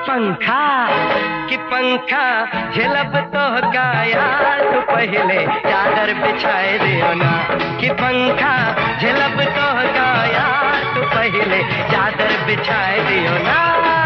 पंखा झिलब तो गाया तू पहले चादर बिछाए दियो ना कि पंखा झिलब तो गाया तू पहले चादर बिछाए दियो ना।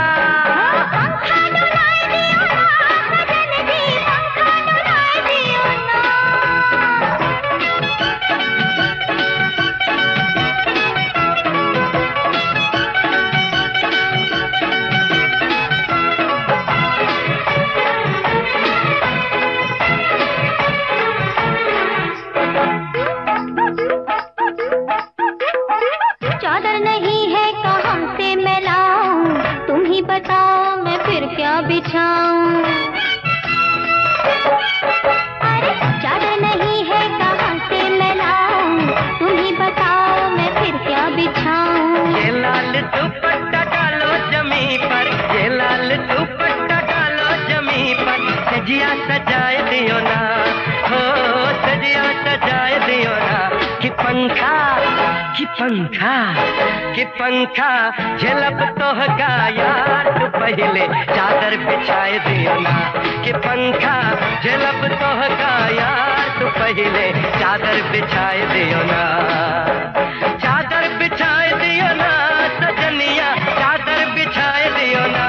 चादर नहीं है कहाँ से मैं लाऊं, तुम ही बताओ मैं फिर क्या बिछाऊं। अरे चादर नहीं है कहाँ से मैं लाऊं, तुम ही बताओ मैं फिर क्या बिछाऊं। ये लाल दुपट्टा डालो जमी पर, ये लाल दुपट्टा डालो जमी पर, सजिया सजाए दियो ना, हो सजिया सजाए दियो ना कि पंखा झिलब तो गाया तू पहले चादर बिछाए दियो ना कि पंखा झिलब तो गाया तू पहले चादर बिछाए दियो ना। चादर बिछाए दियो ना सजनिया, चादर बिछाए दियो ना।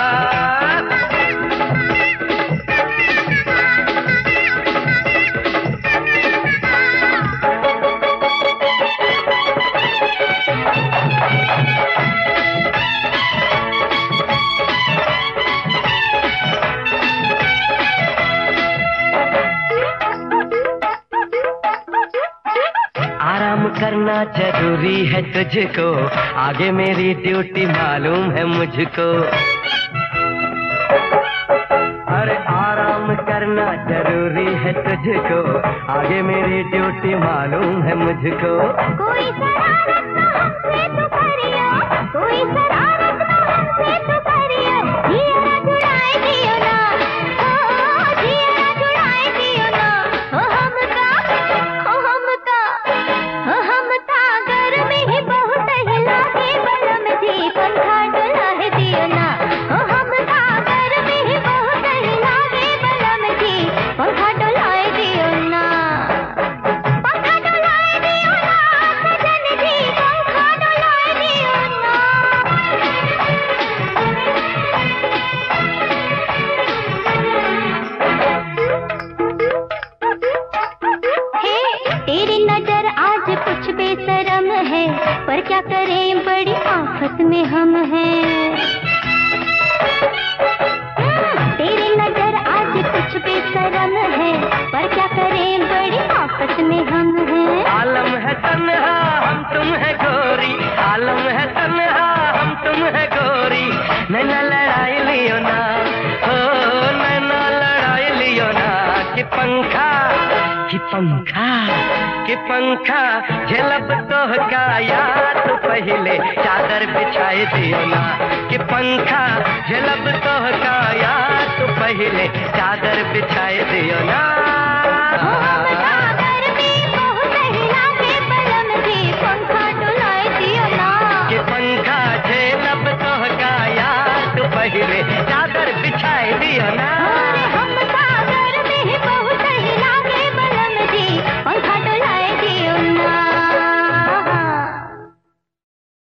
आराम करना जरूरी है तुझको, आगे मेरी ड्यूटी मालूम है मुझको। अरे आराम करना जरूरी है तुझको, आगे मेरी ड्यूटी मालूम है मुझको। कोई शरारत न हमसे तो करियो, कोई शरारत न हमसे तो करियो, जिया जुड़ाए दियो ना, ओ जिया जुड़ाए दियो ना। ओ हमका गर्मी ही बहुत ही लागे बलम जी, पंखा डुलाए दियो ना। ओ हमका गर्मी ही बहुत ही लागे बलम जी, पंखा डुलाए दियो ना। पंखा डुलाए दियो ना सजन जी, पंखा डुलाए दियो ना। हे तेरी नजर आज कुछ बेशरम है, पर क्या करें बड़ी आफत में हम हैं। तेरी नजर आज कुछ बेशरम है, पर क्या करें बड़ी आफत में हम हैं। आलम है तन्हा हम तुम है गोरी, आलम है तन्हा हम तुम है गोरी, नैना लड़ाई लियो ना, हो नैना लड़ाई लियो ना कि पंखा झिलब तो गाया तू पहले चादर बिछाए दियो ना कि पंखा झिलब तो गाया तू पहले चादर बिछाए दियो ना। पंखा डुलाए दियो ना कि पंखा झिलब तो गाया तू पहले चादर बिछाए दियो ना।